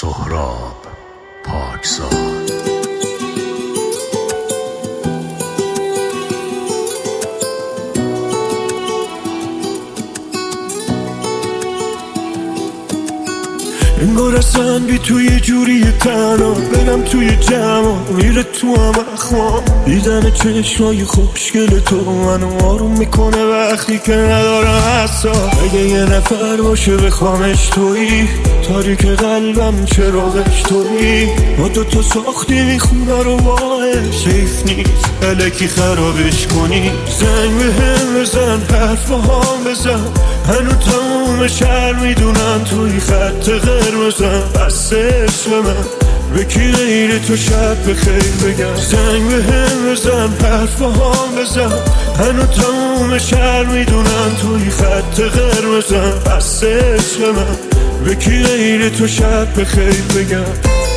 سهراب پاکزاد. انگار اصلا بی توی جوری تنها برم توی جمع میره تو هم اخوام. دیدن چشمای خوشگل تو منو آروم میکنه وقتی که ندارم حسا. اگه یه نفر باشه بخوامش تویی، تاریک قلبم چراغش تویی. ما دوتا ساختیم خونه رو باش، حیف نیست الکی خرابش کنی. زنگ بهم بزن، حرف با هم بزن، هنو تموم شهر میدونن توی خط قرمزم. بس عشق من به کی غیر تو شب بخیر بگم. زنگ بهم بزن، حرف با هم بزن، هنو تموم شهر میدونن توی خط قرمزم. بس عشق من به کی غیر تو شب بخیر بگم.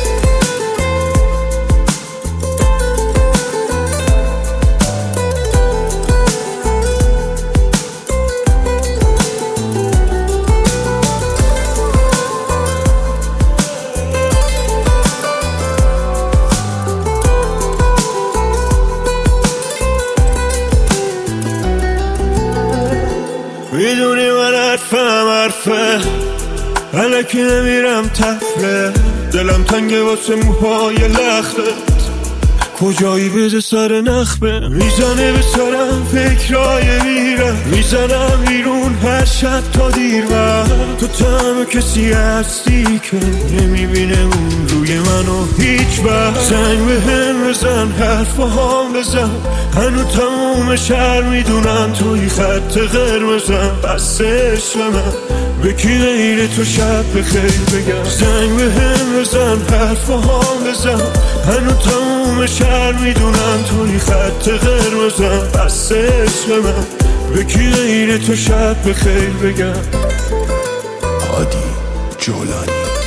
میدونی من حرفه الکی نمیرم تفله. دلم تنگه واسه موهای لختت، کجایی بده سر نخبه. میزنه به سرم فکرای میرم، میزنم بیرون هر شب تا دیر وقت. تو تمام کسی هستی که نمیبینه اون روی منو هیچ وقت. زنگ بهم بزن، حرف با هم بزن، هنو تموم شهر میدونن توی خط قرمزم. بس عشق من به کی غیر تو شب بخیر بگم. زنگ بهم بزن، حرف با هم بزن، هنو تموم شهر میدونن توی خط قرمزم. بس عشق من به کی غیر تو شب بخیر بگم. هادی جولانی.